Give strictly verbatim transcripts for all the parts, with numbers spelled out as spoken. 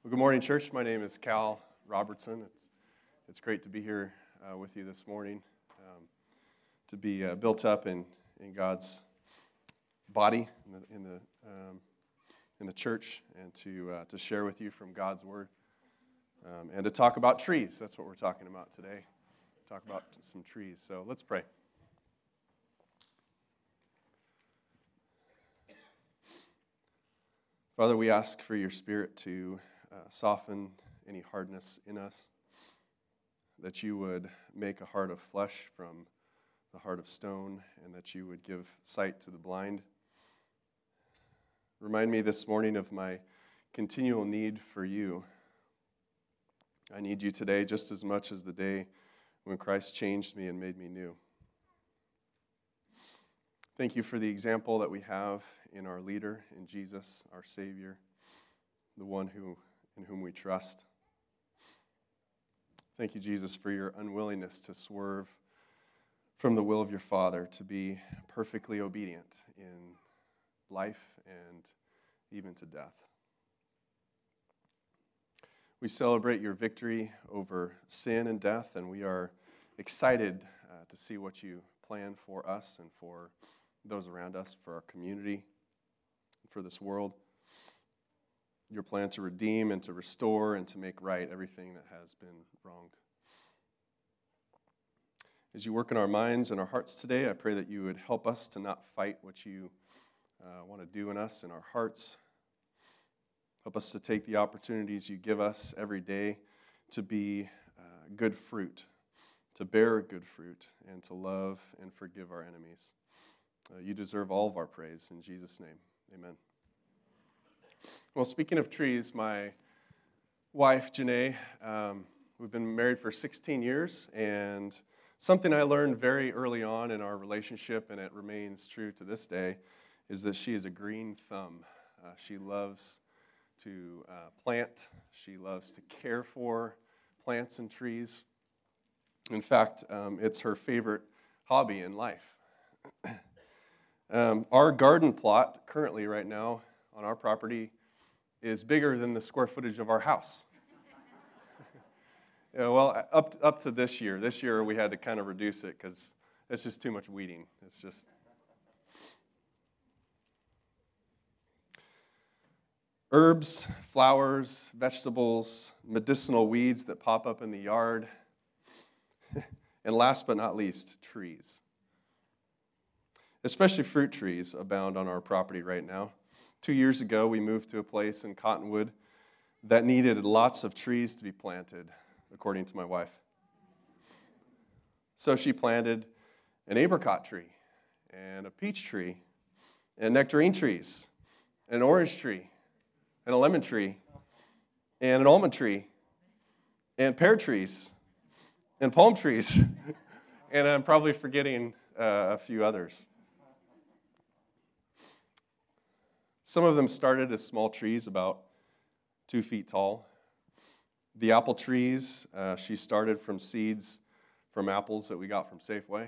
Well, good morning, church. My name is Cal Robertson. It's it's great to be here uh, with you this morning, um, to be uh, built up in, in God's body in the in the um, in the church, and to uh, to share with you from God's Word, um, and to talk about trees. That's what we're talking about today. Talk about some trees. So let's pray. Father, we ask for your Spirit to uh, soften any hardness in us, that you would make a heart of flesh from the heart of stone, and that you would give sight to the blind. Remind me this morning of my continual need for you. I need you today just as much as the day when Christ changed me and made me new. Thank you for the example that we have in our leader, in Jesus, our Savior, the one who in whom we trust. Thank you, Jesus, for your unwillingness to swerve from the will of your Father, to be perfectly obedient in life and even to death. We celebrate your victory over sin and death, and we are excited uh, to see what you plan for us and for those around us, for our community, for this world. Your plan to redeem and to restore and to make right everything that has been wronged. As you work in our minds and our hearts today, I pray that you would help us to not fight what you uh, want to do in us, in our hearts. Help us to take the opportunities you give us every day to be uh, good fruit, to bear good fruit, and to love and forgive our enemies. Uh, you deserve all of our praise. In Jesus' name, amen. Well, speaking of trees, my wife, Janae, um, we've been married for sixteen years, and something I learned very early on in our relationship, and it remains true to this day, is that she is a green thumb. Uh, she loves to uh, plant. She loves to care for plants and trees. In fact, um, it's her favorite hobby in life. um, our garden plot currently right now on our property is bigger than the square footage of our house. yeah, well, up to, up to this year. This year we had to kind of reduce it because it's just too much weeding. It's just... Herbs, flowers, vegetables, medicinal weeds that pop up in the yard, and last but not least, trees. Especially fruit trees abound on our property right now. Two years ago, we moved to a place in Cottonwood that needed lots of trees to be planted, according to my wife. So she planted an apricot tree, and a peach tree, and nectarine trees, and an orange tree, and a lemon tree, and an almond tree, and pear trees, and palm trees, and I'm probably forgetting uh, a few others. Some of them started as small trees, about two feet tall. The apple trees, uh, she started from seeds from apples that we got from Safeway.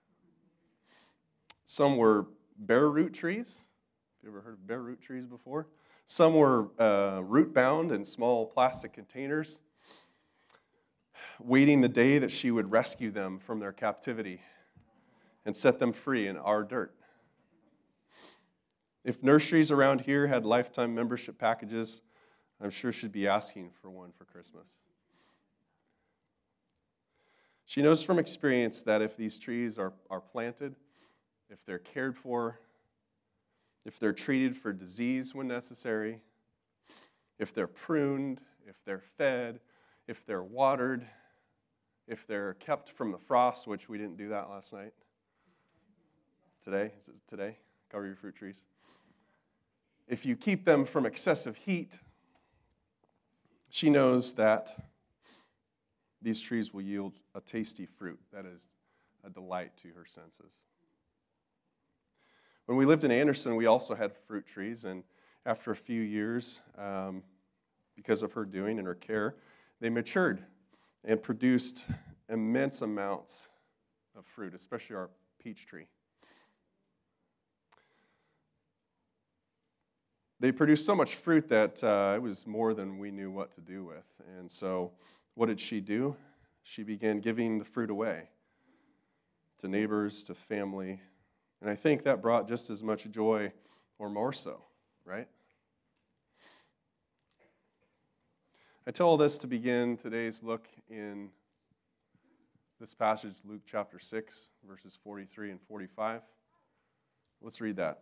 Some were bare root trees. Have you ever heard of bare root trees before? Some were uh, root-bound in small plastic containers, waiting the day that she would rescue them from their captivity and set them free in our dirt. If nurseries around here had lifetime membership packages, I'm sure she'd be asking for one for Christmas. She knows from experience that if these trees are, are planted, if they're cared for, if they're treated for disease when necessary, if they're pruned, if they're fed, if they're watered, if they're kept from the frost, which we didn't do that last night. Today, is it today? Cover your fruit trees. If you keep them from excessive heat, she knows that these trees will yield a tasty fruit that is a delight to her senses. When we lived in Anderson, we also had fruit trees, and after a few years, um, because of her doing and her care, they matured and produced immense amounts of fruit, especially our peach tree. they produced so much fruit that uh, it was more than we knew what to do with. And so what did she do? She began giving the fruit away to neighbors, to family. And I think that brought just as much joy or more so, right? I tell all this to begin today's look in this passage, Luke chapter six, verses forty-three and forty-five. Let's read that.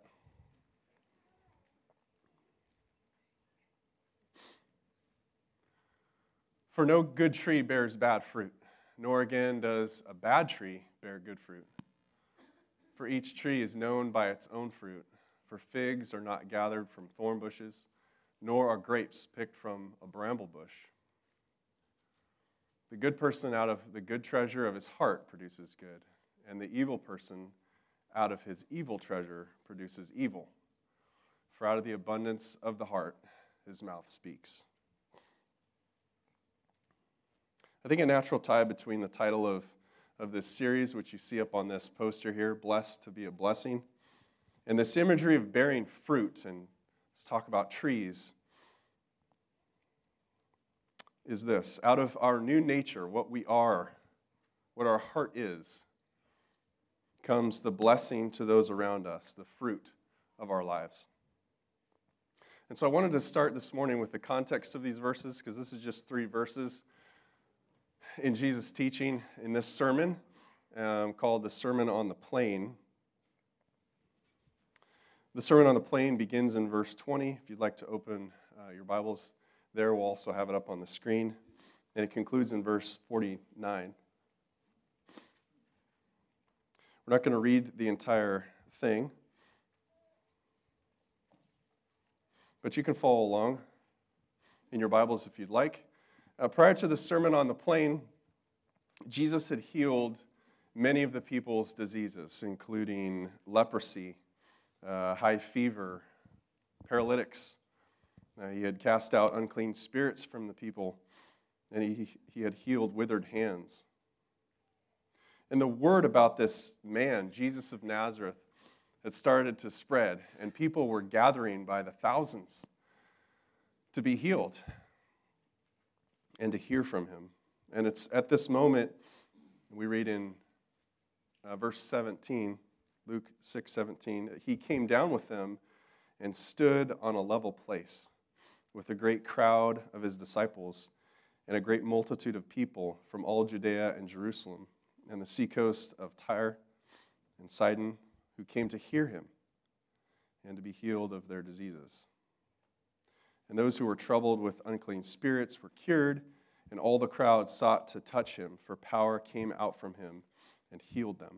For no good tree bears bad fruit, nor again does a bad tree bear good fruit. For each tree is known by its own fruit. For figs are not gathered from thorn bushes, nor are grapes picked from a bramble bush. The good person out of the good treasure of his heart produces good, and the evil person out of his evil treasure produces evil. For out of the abundance of the heart his mouth speaks. I think a natural tie between the title of, of this series, which you see up on this poster here, Blessed to be a Blessing, and this imagery of bearing fruit, and let's talk about trees, is this. Out of our new nature, what we are, what our heart is, comes the blessing to those around us, the fruit of our lives. And so I wanted to start this morning with the context of these verses, because this is just three verses in Jesus' teaching in this sermon um, called the Sermon on the Plain. The Sermon on the Plain begins in verse twenty. If you'd like to open uh, your Bibles there, we'll also have it up on the screen. And it concludes in verse forty-nine. We're not going to read the entire thing, but you can follow along in your Bibles if you'd like. Uh, prior to the Sermon on the Plain, Jesus had healed many of the people's diseases, including leprosy, uh, high fever, paralytics. Uh, he had cast out unclean spirits from the people, and he, he had healed withered hands. And the word about this man, Jesus of Nazareth, had started to spread, and people were gathering by the thousands to be healed and to hear from him. And it's at this moment, we read in uh, verse seventeen, Luke six seventeen, he came down with them and stood on a level place with a great crowd of his disciples and a great multitude of people from all Judea and Jerusalem and the seacoast of Tyre and Sidon, who came to hear him and to be healed of their diseases. And those who were troubled with unclean spirits were cured, and all the crowd sought to touch him, for power came out from him and healed them.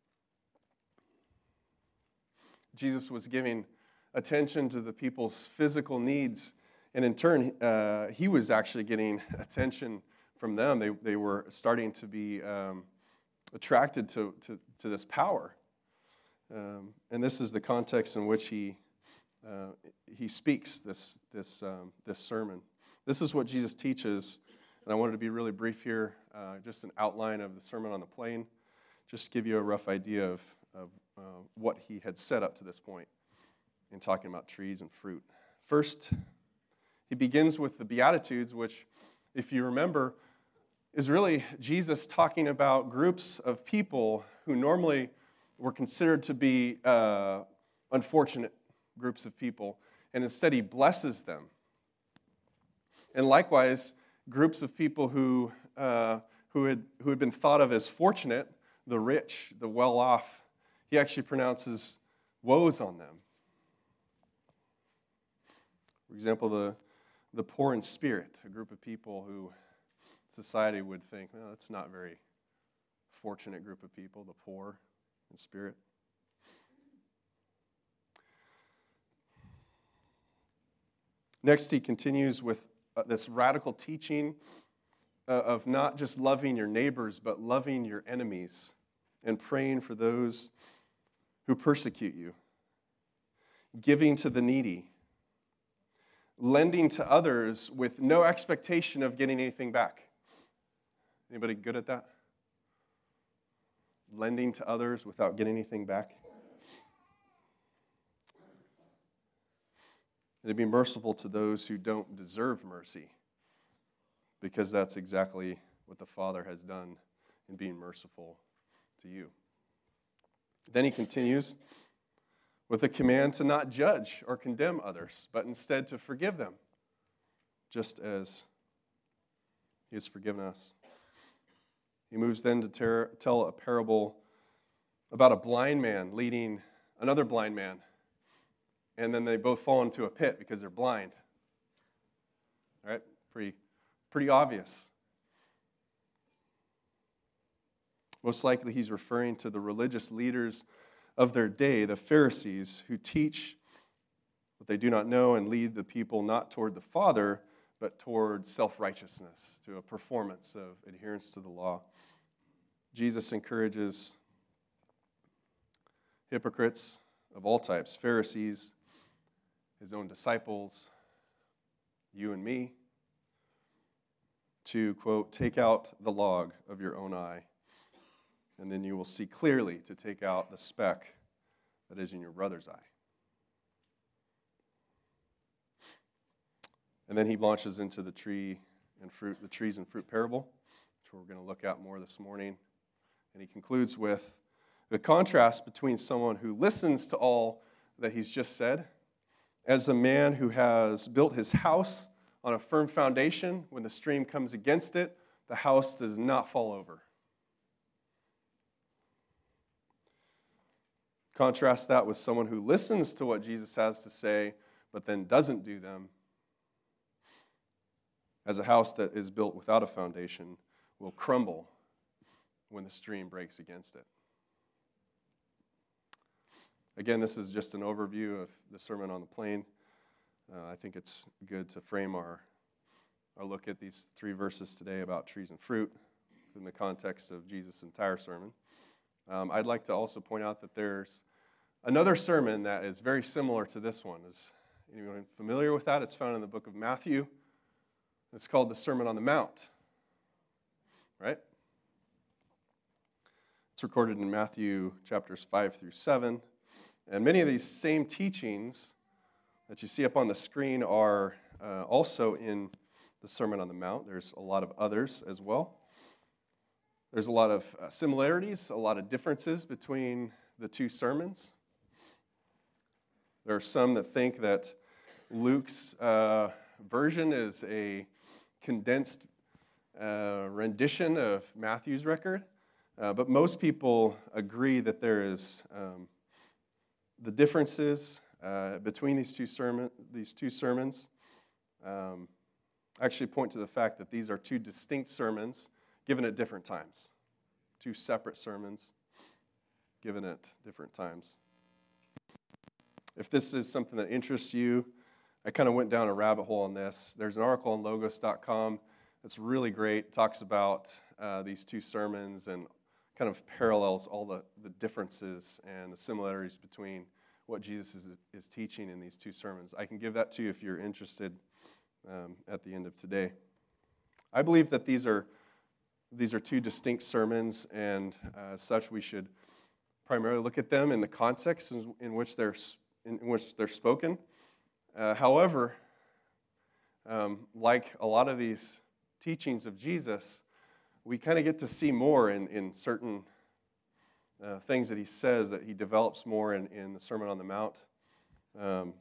Jesus was giving attention to the people's physical needs, and in turn, uh, he was actually getting attention from them. They, they were starting to be um, attracted to, to, to this power. Um, and this is the context in which he uh, he speaks this, this, um, this sermon. This is what Jesus teaches, and I wanted to be really brief here, uh, just an outline of the Sermon on the Plain, just to give you a rough idea of, of uh, what he had said up to this point in talking about trees and fruit. First, he begins with the Beatitudes, which, if you remember, is really Jesus talking about groups of people who normally were considered to be uh, unfortunate groups of people, and instead he blesses them. And likewise, groups of people who uh, who had who had been thought of as fortunate, the rich, the well-off, he actually pronounces woes on them. For example, the the poor in spirit, a group of people who society would think, well, that's not a very fortunate group of people, the poor in spirit. Next, he continues with uh, this radical teaching uh, of not just loving your neighbors, but loving your enemies and praying for those who persecute you, giving to the needy, lending to others with no expectation of getting anything back. Anybody good at that? Lending to others without getting anything back? and to be merciful to those who don't deserve mercy, because that's exactly what the Father has done in being merciful to you. Then he continues with a command to not judge or condemn others, but instead to forgive them, just as he has forgiven us. He moves then to ter- tell a parable about a blind man leading another blind man, and then they both fall into a pit because they're blind. All right? Pretty, pretty obvious. Most likely he's referring to the religious leaders of their day, the Pharisees, who teach what they do not know and lead the people not toward the Father, but toward self-righteousness, to a performance of adherence to the law. Jesus encourages hypocrites of all types, Pharisees, his own disciples, you and me, to, quote, take out the log of your own eye, and then you will see clearly to take out the speck that is in your brother's eye. And then he launches into the tree and fruit, the trees and fruit parable, which we're going to look at more this morning. And he concludes with the contrast between someone who listens to all that he's just said as a man who has built his house on a firm foundation. When the stream comes against it, the house does not fall over. Contrast that with someone who listens to what Jesus has to say, but then doesn't do them, as a house that is built without a foundation will crumble when the stream breaks against it. Again, this is just an overview of the Sermon on the Plain. Uh, I think it's good to frame our, our look at these three verses today about trees and fruit in the context of Jesus' entire sermon. Um, I'd like to also point out that there's another sermon that is very similar to this one. Is anyone familiar with that? It's found in the book of Matthew. It's called the Sermon on the Mount, right? It's recorded in Matthew chapters five through seven. And many of these same teachings that you see up on the screen are uh, also in the Sermon on the Mount. There's a lot of others as well. There's a lot of uh, similarities, a lot of differences between the two sermons. There are some that think that Luke's uh, version is a condensed uh, rendition of Matthew's record, uh, but most people agree that there is um, the differences uh, between these two sermon these two sermons. Um, actually point to the fact that these are two distinct sermons given at different times, two separate sermons given at different times. If this is something that interests you, I kind of went down a rabbit hole on this. There's an article on logos dot com that's really great. It talks about uh, these two sermons and kind of parallels all the, the differences and the similarities between what Jesus is, is teaching in these two sermons. I can give that to you if you're interested um, at the end of today. I believe that these are these are two distinct sermons, and uh, as such, we should primarily look at them in the context in, in which they're in which they're spoken. Uh, however, um, like a lot of these teachings of Jesus, we kind of get to see more in, in certain uh, things that he says, that he develops more in, in the Sermon on the Mount. Um,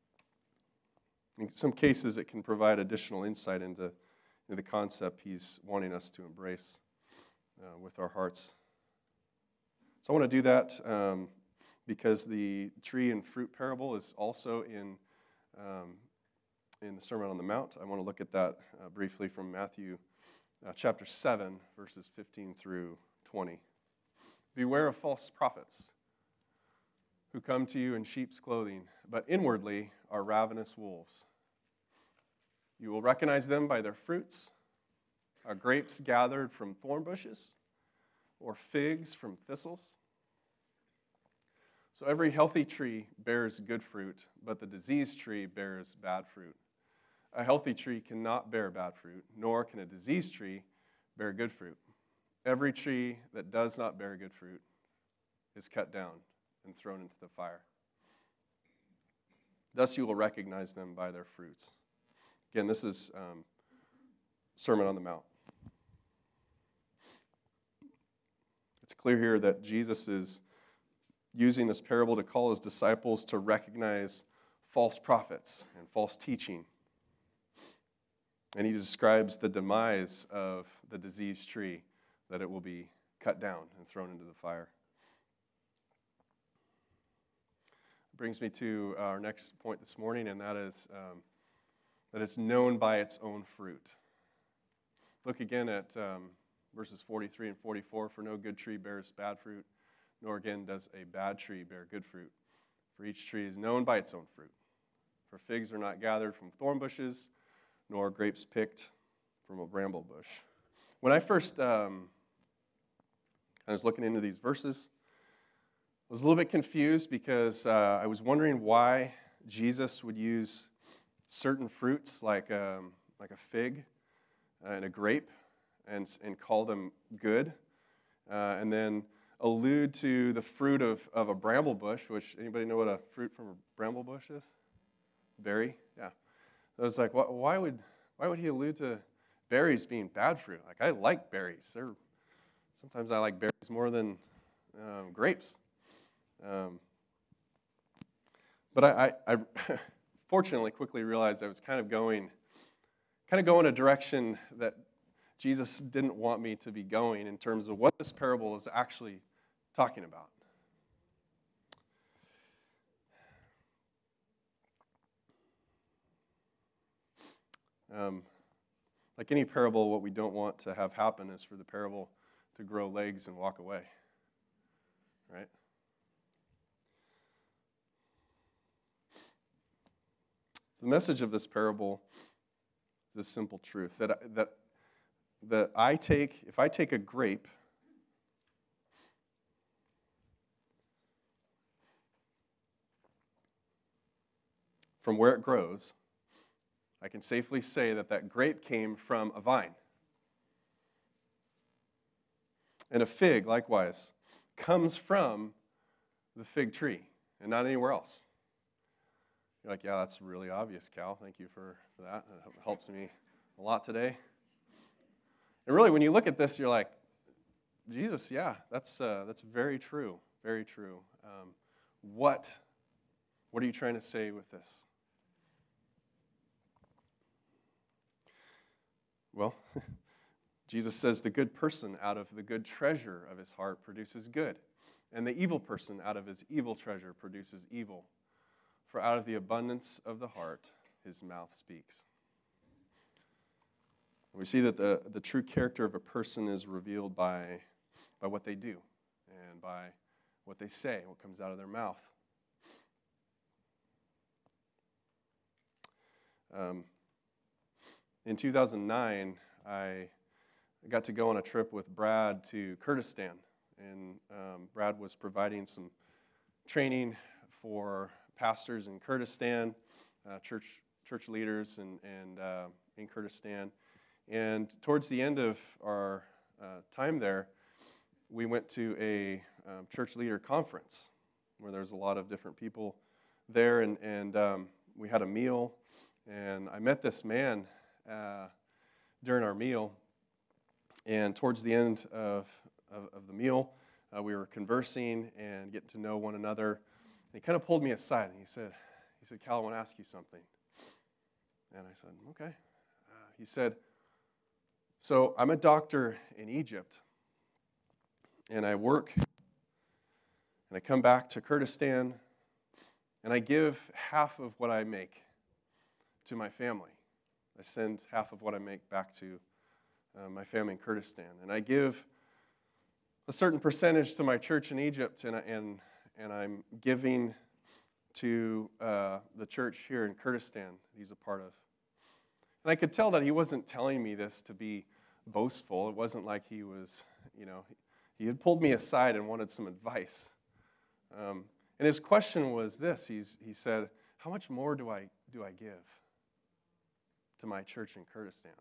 in some cases, it can provide additional insight into, into the concept he's wanting us to embrace uh, with our hearts. So I want to do that um, because the tree and fruit parable is also in Um, in the Sermon on the Mount. I want to look at that uh, briefly from Matthew uh, chapter seven, verses fifteen through twenty. Beware of false prophets who come to you in sheep's clothing, but inwardly are ravenous wolves. You will recognize them by their fruits. Are grapes gathered from thorn bushes, or figs from thistles? So every healthy tree bears good fruit, but the diseased tree bears bad fruit. A healthy tree cannot bear bad fruit, nor can a diseased tree bear good fruit. Every tree that does not bear good fruit is cut down and thrown into the fire. Thus you will recognize them by their fruits. Again, this is um, Sermon on the Mount. It's clear here that Jesus is using this parable to call his disciples to recognize false prophets and false teaching. And he describes the demise of the diseased tree, that it will be cut down and thrown into the fire. Brings me to our next point this morning, and that is um, that it's known by its own fruit. Look again at um, verses forty-three and forty-four. For no good tree bears bad fruit, nor again does a bad tree bear good fruit. For each tree is known by its own fruit. For figs are not gathered from thorn bushes, nor grapes picked from a bramble bush. When I first um, I was looking into these verses, I was a little bit confused because uh, I was wondering why Jesus would use certain fruits like um, like a fig and a grape and and call them good, uh, and then allude to the fruit of, of a bramble bush. Which, anybody know what a fruit from a bramble bush is? Berry, yeah. I was like, why would why would he allude to berries being bad fruit? Like, I like berries. They're sometimes I like berries more than um, grapes. Um, but I, I, I fortunately quickly realized I was kind of going, kind of going a direction that Jesus didn't want me to be going in terms of what this parable is actually talking about. Um, like any parable, what we don't want to have happen is for the parable to grow legs and walk away, right? The message of this parable is this simple truth, that, that, that I take, if I take a grape from where it grows, I can safely say that that grape came from a vine. And a fig, likewise, comes from the fig tree and not anywhere else. You're like, yeah, that's really obvious, Cal. Thank you for, for that. It helps me a lot today. And really, when you look at this, you're like, Jesus, yeah, that's uh, that's very true, very true. Um, what, what are you trying to say with this? Well, Jesus says the good person out of the good treasure of his heart produces good, and the evil person out of his evil treasure produces evil. For out of the abundance of the heart, his mouth speaks. We see that the, the true character of a person is revealed by, by what they do and by what they say, what comes out of their mouth. Um, in two thousand nine, I got to go on a trip with Brad to Kurdistan, and um, Brad was providing some training for pastors in Kurdistan, uh, church church leaders and, and uh, in Kurdistan. And towards the end of our uh, time there, we went to a um, church leader conference where there's a lot of different people there, and, and um, we had a meal, and I met this man uh, during our meal, and towards the end of, of, of the meal, uh, we were conversing and getting to know one another. And he kind of pulled me aside, and he said, he said, Cal, I want to ask you something. And I said, okay. Uh, he said, so I'm a doctor in Egypt, and I work, and I come back to Kurdistan, and I give half of what I make to my family. I send half of what I make back to uh, my family in Kurdistan. And I give a certain percentage to my church in Egypt, and, and, and I'm giving to uh, the church here in Kurdistan he's a part of. And I could tell that he wasn't telling me this to be boastful. It wasn't like he was, you know, he had pulled me aside and wanted some advice. Um, and his question was this. He's, he said, how much more do I do I give to my church in Kurdistan?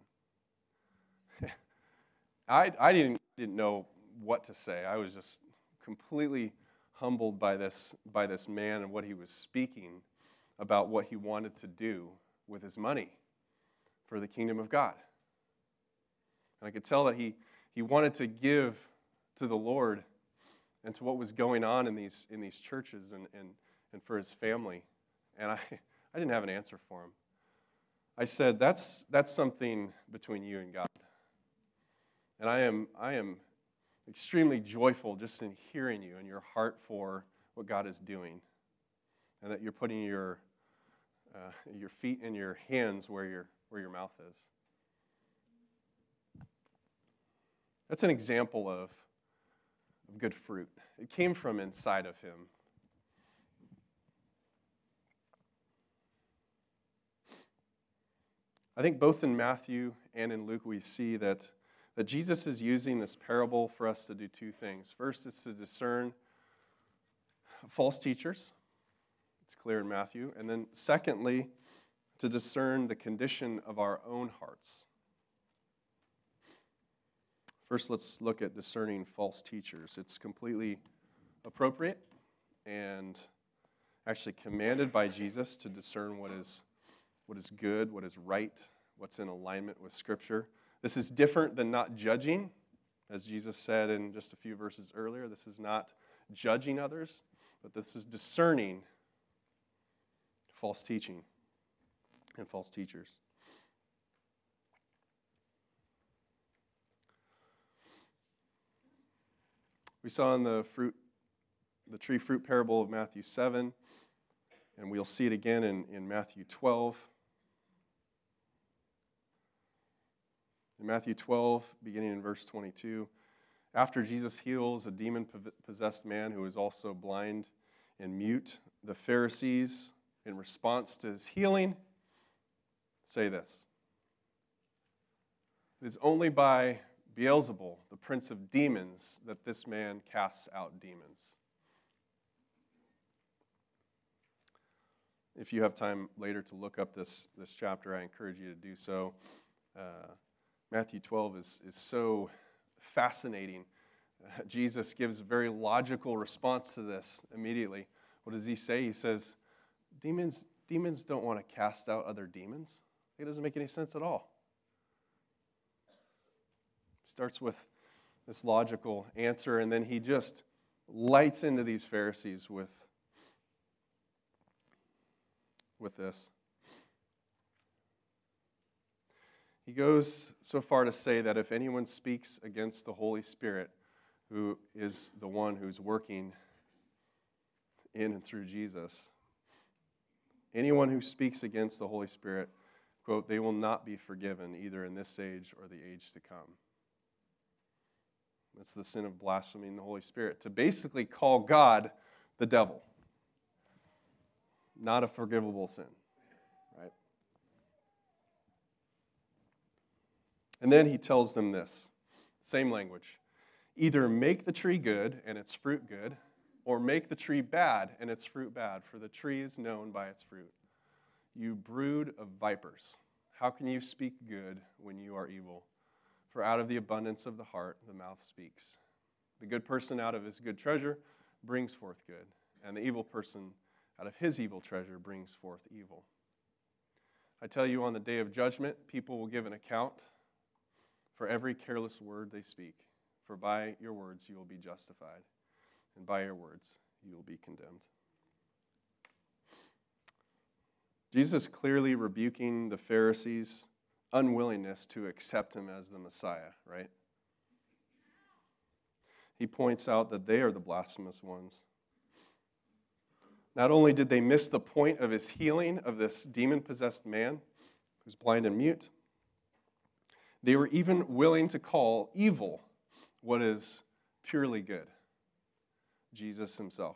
I, I didn't, didn't know what to say. I was just completely humbled by this, by this man and what he was speaking about what he wanted to do with his money for the kingdom of God. And I could tell that he, he wanted to give to the Lord and to what was going on in these in these churches and, and, and for his family. And I, I didn't have an answer for him. I said, that's that's something between you and God. And I am I am extremely joyful just in hearing you and your heart for what God is doing. And that you're putting your uh, your feet and your hands where your where your mouth is. That's an example of, of good fruit. It came from inside of him. I think both in Matthew and in Luke we see that, that Jesus is using this parable for us to do two things. First is to discern false teachers. It's clear in Matthew. And then secondly, to discern the condition of our own hearts. First, let's look at discerning false teachers. It's completely appropriate and actually commanded by Jesus to discern what is, what is good, what is right, what's in alignment with Scripture. This is different than not judging, as Jesus said in just a few verses earlier. This is not judging others, but this is discerning false teaching and false teachers. We saw in the fruit, the tree fruit parable of Matthew seven, and we'll see it again in, in Matthew twelve. In Matthew twelve, beginning in verse twenty-two, after Jesus heals a demon-possessed man who is also blind and mute, the Pharisees, in response to his healing, say this: "It is only by Beelzebul, the prince of demons, that this man casts out demons." If you have time later to look up this, this chapter, I encourage you to do so. Uh, Matthew twelve is, is so fascinating. Uh, Jesus gives a very logical response to this immediately. What does he say? He says, demons, demons don't want to cast out other demons. It doesn't make any sense at all. Starts with this logical answer, and then he just lights into these Pharisees with, with this. He goes so far to say that if anyone speaks against the Holy Spirit, who is the one who's working in and through Jesus, anyone who speaks against the Holy Spirit, quote, they will not be forgiven either in this age or the age to come. That's the sin of blaspheming the Holy Spirit. To basically call God the devil. Not a forgivable sin. Right? And then he tells them this. Same language. Either make the tree good and its fruit good, or make the tree bad and its fruit bad, for the tree is known by its fruit. You brood of vipers, how can you speak good when you are evil? For out of the abundance of the heart, the mouth speaks. The good person out of his good treasure brings forth good, and the evil person out of his evil treasure brings forth evil. I tell you, on the day of judgment, people will give an account for every careless word they speak. For by your words you will be justified, and by your words you will be condemned. Jesus clearly rebuking the Pharisees' unwillingness to accept him as the Messiah, right? He points out that they are the blasphemous ones. Not only did they miss the point of his healing of this demon-possessed man who's blind and mute, they were even willing to call evil what is purely good, Jesus himself.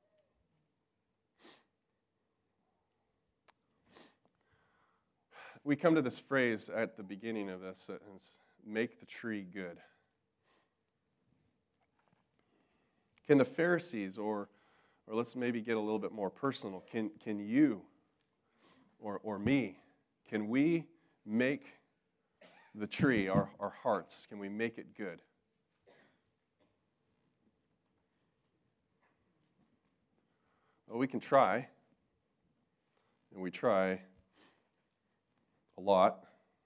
We come to this phrase at the beginning of this sentence, make the tree good. Can the Pharisees, or or let's maybe get a little bit more personal, can, can you or, or me, can we make the tree, our, our hearts, can we make it good? Well, we can try. and we try a lot.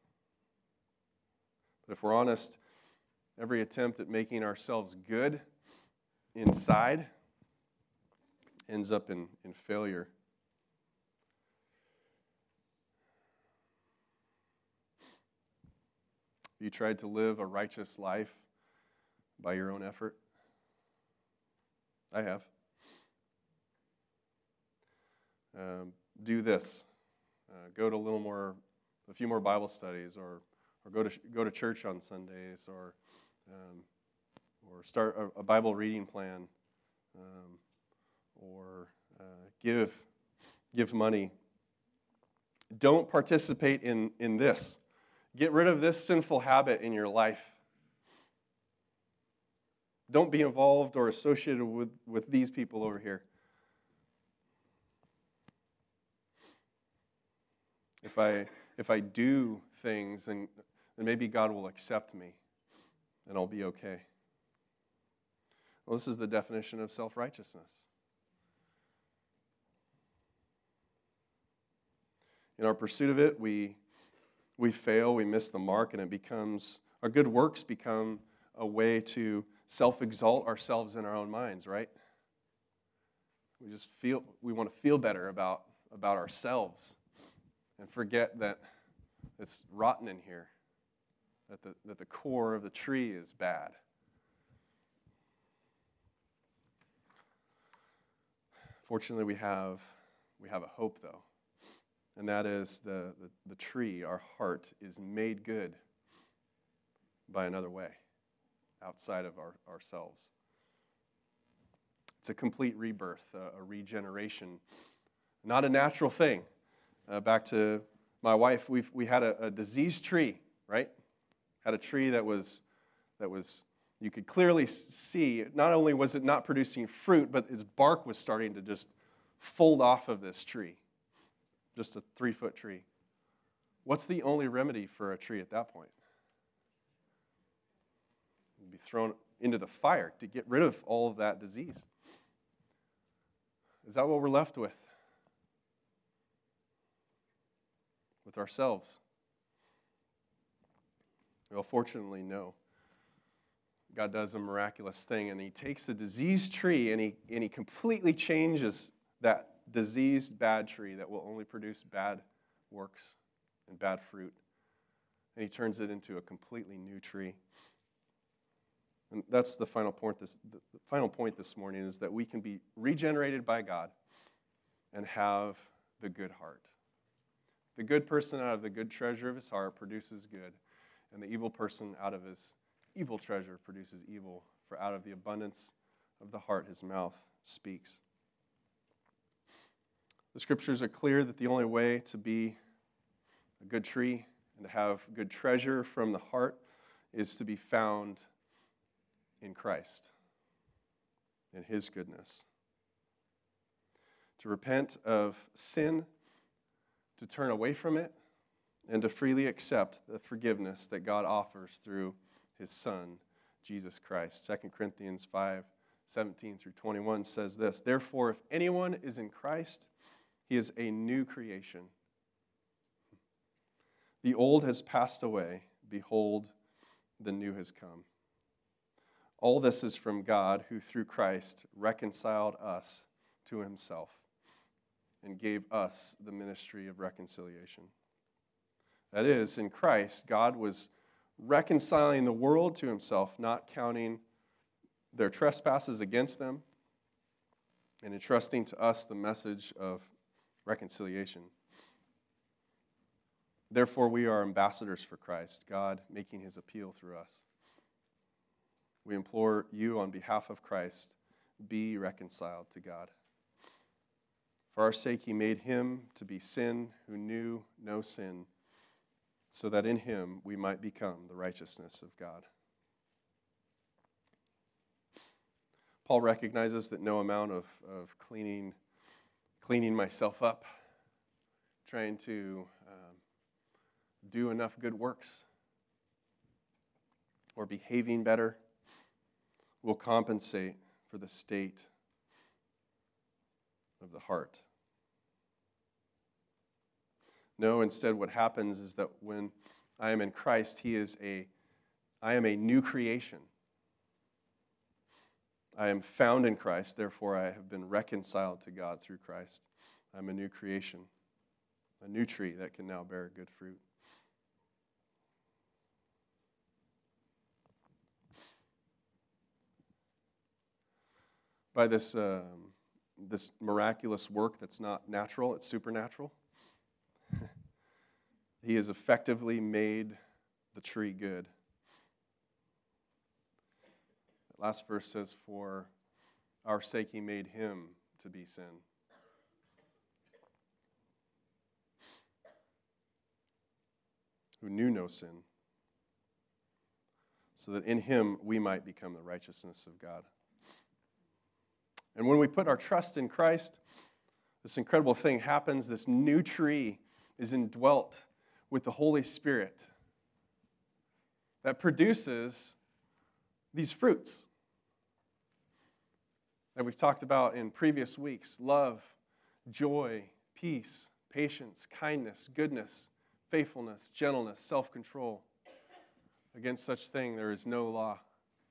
But if we're honest, every attempt at making ourselves good inside ends up in, in failure. You tried to live a righteous life by your own effort? I have. Um, do this. Uh, go to a little more, a few more Bible studies, or or go to go to church on Sundays, or um, or start a, a Bible reading plan, um, or uh, give give money. Don't participate in in this. Get rid of this sinful habit in your life. Don't be involved or associated with, with these people over here. If I if I do things, then, then maybe God will accept me and I'll be okay. Well, this is the definition of self-righteousness. In our pursuit of it, we we fail, we miss the mark, and it becomes, our good works become a way to self-exalt ourselves in our own minds, right? We just feel, we want to feel better about, about ourselves and forget that it's rotten in here, that the, that the core of the tree is bad. Fortunately, we have, we have a hope, though. And that is the, the, the tree, our heart, is made good by another way, outside of our, ourselves. It's a complete rebirth, a, a regeneration, not a natural thing. Uh, back to my wife, we've, we had a, a diseased tree, right? Had a tree that was, that was, you could clearly see, not only was it not producing fruit, but its bark was starting to just fold off of this tree. Just a three-foot tree. What's the only remedy for a tree at that point? It'd be thrown into the fire to get rid of all of that disease. Is that what we're left with? With ourselves? Well, fortunately, no. God does a miraculous thing, and he takes a diseased tree, and he, and he completely changes that diseased, bad tree that will only produce bad works and bad fruit. And he turns it into a completely new tree. And that's the final point this, the final point this morning, is that we can be regenerated by God and have the good heart. The good person out of the good treasure of his heart produces good, and the evil person out of his evil treasure produces evil, for out of the abundance of the heart his mouth speaks. The scriptures are clear that the only way to be a good tree and to have good treasure from the heart is to be found in Christ, in his goodness. To repent of sin, to turn away from it, and to freely accept the forgiveness that God offers through his Son, Jesus Christ. Second Corinthians five, seventeen through twenty-one says this, "Therefore, if anyone is in Christ, he is a new creation. The old has passed away. Behold, the new has come. All this is from God, who through Christ reconciled us to himself and gave us the ministry of reconciliation." That is, in Christ, God was reconciling the world to himself, not counting their trespasses against them, and entrusting to us the message of reconciliation. Therefore, we are ambassadors for Christ, God making his appeal through us. We implore you on behalf of Christ, be reconciled to God. For our sake, he made him to be sin who knew no sin, so that in him we might become the righteousness of God. Paul recognizes that no amount of, of cleaning cleaning myself up, trying to um, do enough good works, or behaving better will compensate for the state of the heart. No, instead what happens is that when I am in Christ, he is a, I am a new creation. I am found in Christ, therefore I have been reconciled to God through Christ. I'm a new creation, a new tree that can now bear good fruit. By this, um, this miraculous work that's not natural, it's supernatural, he has effectively made the tree good. That last verse says, for our sake he made him to be sin. Who knew no sin, so that in him we might become the righteousness of God. And when we put our trust in Christ, this incredible thing happens. This new tree is indwelt with the Holy Spirit that produces these fruits that we've talked about in previous weeks: love, joy, peace, patience, kindness, goodness, faithfulness, gentleness, self-control. Against such thing there is no law.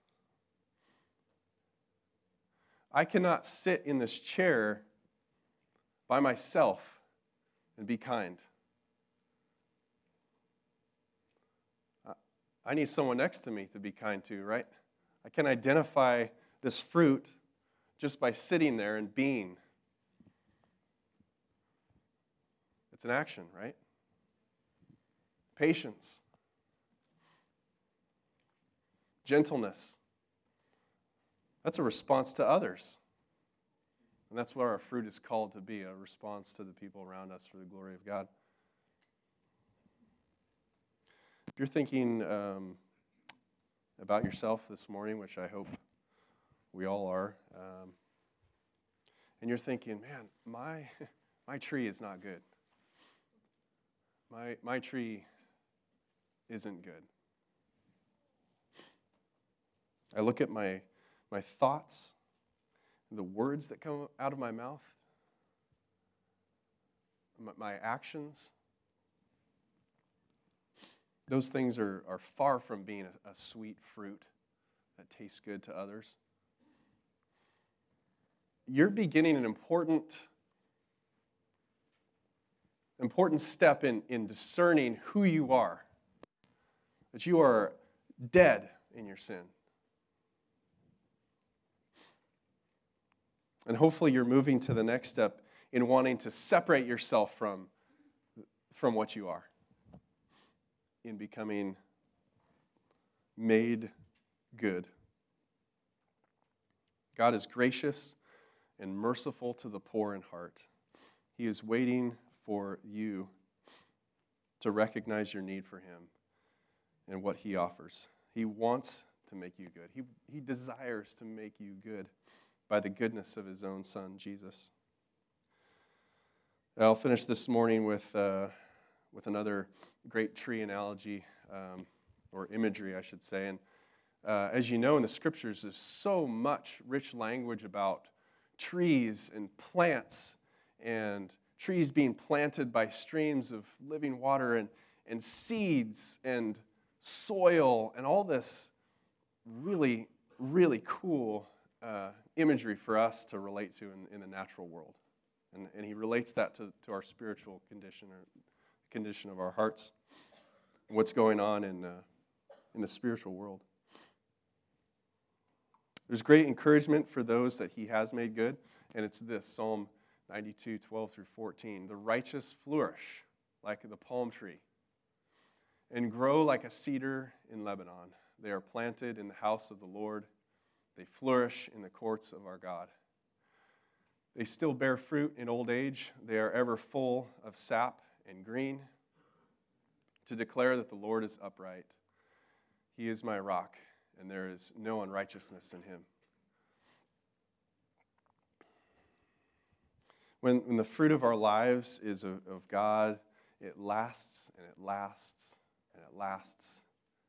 I cannot sit in this chair by myself and be kind. I need someone next to me to be kind to, right? I can identify this fruit just by sitting there and being. It's an action, right? Patience. Gentleness. That's a response to others. And that's what our fruit is called to be, a response to the people around us for the glory of God. If you're thinking um, about yourself this morning, which I hope we all are, um, and you're thinking, man, my my tree is not good. My my tree isn't good. I look at my my thoughts, the words that come out of my mouth, my, my actions. Those things are, are far from being a, a sweet fruit that tastes good to others. You're beginning an important, important step in, in discerning who you are. That you are dead in your sin. And hopefully you're moving to the next step in wanting to separate yourself from, from what you are. In becoming made good. God is gracious and merciful to the poor in heart. He is waiting for you to recognize your need for him and what he offers. He wants to make you good. He, he desires to make you good by the goodness of his own son, Jesus. I'll finish this morning with... Uh, with another great tree analogy, um, or imagery, I should say. And uh, as you know, in the Scriptures, there's so much rich language about trees and plants, and trees being planted by streams of living water, and, and seeds, and soil, and all this really, really cool uh, imagery for us to relate to in, in the natural world. And, and he relates that to, to our spiritual condition, or condition of our hearts, what's going on in uh, in the spiritual world. There's great encouragement for those that he has made good, and it's this, Psalm ninety-two, twelve through fourteen. The righteous flourish like the palm tree and grow like a cedar in Lebanon. They are planted in the house of the Lord. They flourish in the courts of our God. They still bear fruit in old age. They are ever full of sap and green, to declare that the Lord is upright. He is my rock, and there is no unrighteousness in him. When, when the fruit of our lives is of, of God, it lasts, and it lasts, and it lasts.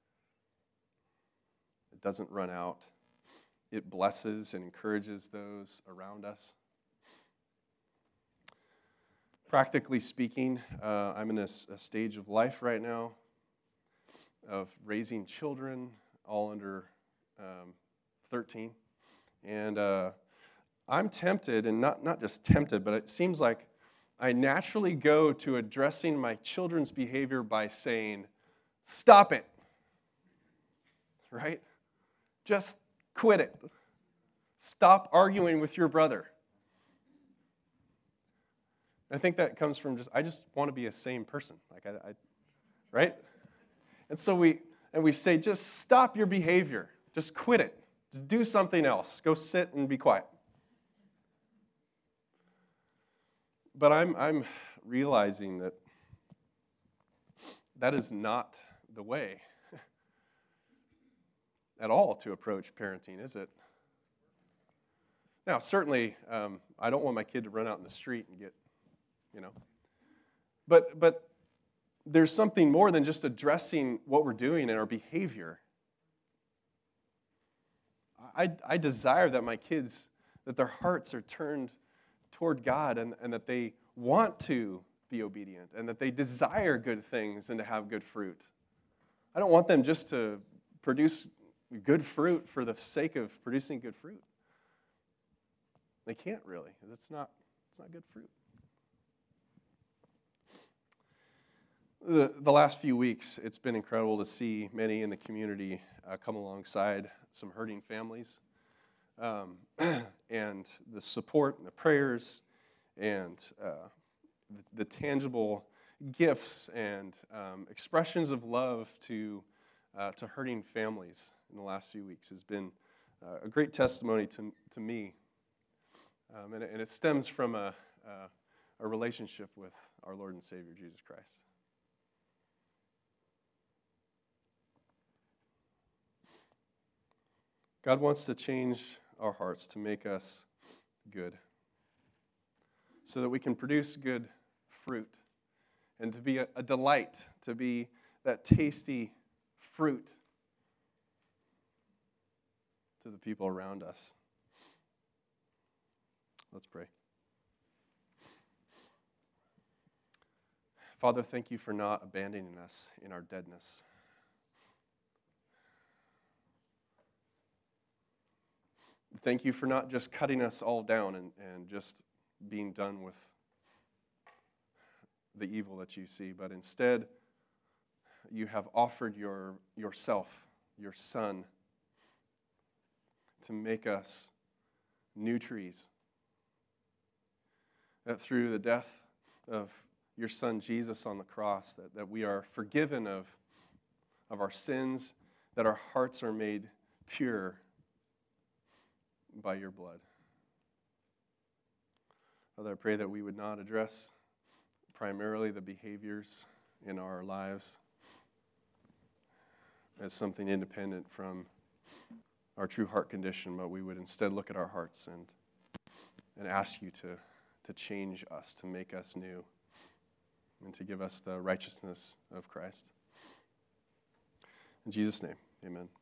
It doesn't run out. It blesses and encourages those around us. Practically speaking, uh, I'm in a, a stage of life right now of raising children, all under um, thirteen. And uh, I'm tempted, and not, not just tempted, but it seems like I naturally go to addressing my children's behavior by saying, stop it, right? Just quit it. Stop arguing with your brother. I think that comes from just, I just want to be a sane person, like I, I right? And so we, and we say, just stop your behavior. Just quit it. Just do something else. Go sit and be quiet. But I'm, I'm realizing that that is not the way at all to approach parenting, is it? Now, certainly, um, I don't want my kid to run out in the street and get, you know. But, but there's something more than just addressing what we're doing and our behavior. I, I desire that my kids, that their hearts are turned toward God and, and that they want to be obedient and that they desire good things and to have good fruit. I don't want them just to produce good fruit for the sake of producing good fruit. They can't really. It's not, it's not good fruit. The, the last few weeks, it's been incredible to see many in the community uh, come alongside some hurting families. Um, and the support and the prayers and uh, the, the tangible gifts and um, expressions of love to, uh, to hurting families in the last few weeks has been uh, a great testimony to, to me. Um, and, and it stems from a, a, a relationship with our Lord and Savior, Jesus Christ. God wants to change our hearts to make us good so that we can produce good fruit and to be a, a delight, to be that tasty fruit to the people around us. Let's pray. Father, thank you for not abandoning us in our deadness. Thank you for not just cutting us all down and, and just being done with the evil that you see, but instead you have offered your yourself, your Son, to make us new trees. That through the death of your Son Jesus on the cross, that, that we are forgiven of, of our sins, that our hearts are made pure by your blood. Father, I pray that we would not address primarily the behaviors in our lives as something independent from our true heart condition, but we would instead look at our hearts and and ask you to, to change us, to make us new, and to give us the righteousness of Christ. In Jesus' name, amen.